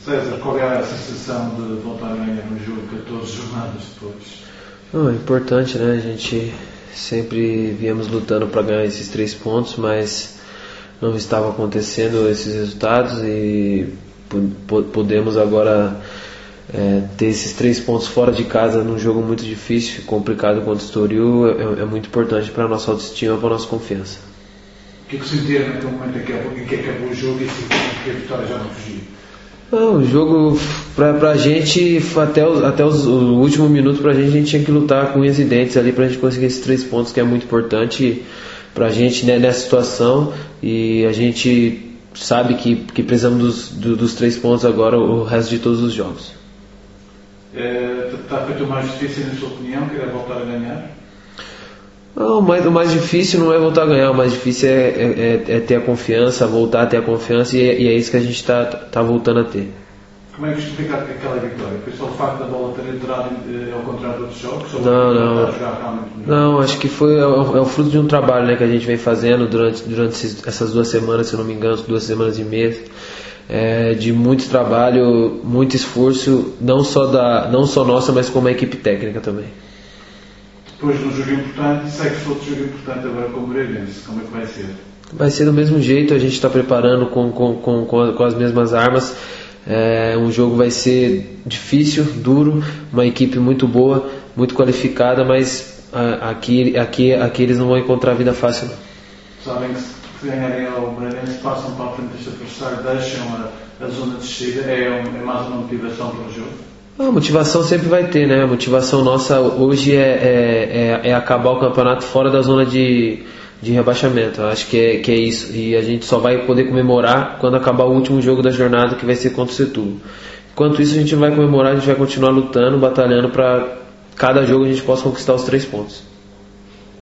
César, qual é a sensação de voltar a ganhar um jogo 14 jornadas depois? É importante, né? A gente sempre viemos lutando para ganhar esses 3 pontos, mas não estava acontecendo esses resultados e podemos agora ter esses 3 pontos fora de casa num jogo muito difícil, complicado contra o Estoril, é muito importante para a nossa autoestima, para a nossa confiança. O que sentiram naquele momento em que acabou o jogo e que a vitória já não fugiu? O jogo, pra gente, até o último minuto, pra gente tinha que lutar com unhas e dentes ali pra gente conseguir esses 3 pontos, que é muito importante pra gente, né, nessa situação, e a gente sabe que precisamos dos 3 pontos agora o resto de todos os jogos. Está feito o mais difícil, na sua opinião, que é voltar a ganhar? Não, o mais difícil não é voltar a ganhar, o mais difícil é ter a confiança, voltar a ter a confiança, e é isso que a gente está voltando a ter. Como é que justifica aquela vitória? Foi só o facto da bola ter entrado ao contrário de outros jogos? Não, acho que é o fruto de um trabalho, né, que a gente vem fazendo durante essas 2 semanas, se eu não me engano, 2 semanas e meia. De muito trabalho, muito esforço, não só nossa, mas como a equipe técnica também. Depois de um jogo importante, segue-se outro jogo importante agora com o Moreirense. Como é que vai ser? Vai ser do mesmo jeito, a gente está preparando com as mesmas armas. Um jogo vai ser difícil, duro, uma equipe muito boa, muito qualificada, mas aqui eles não vão encontrar vida fácil. Sabem que se ganharem ao Moreirense, passam para a frente deste adversário, deixam a zona de descida, é mais uma motivação para o jogo? A motivação sempre vai ter, né? A motivação nossa hoje é acabar o campeonato fora da zona de rebaixamento. Eu acho que é isso. E a gente só vai poder comemorar quando acabar o último jogo da jornada, que vai ser contra o Setúbal. Enquanto isso, a gente vai comemorar, a gente vai continuar lutando, batalhando para cada jogo a gente possa conquistar os 3 pontos.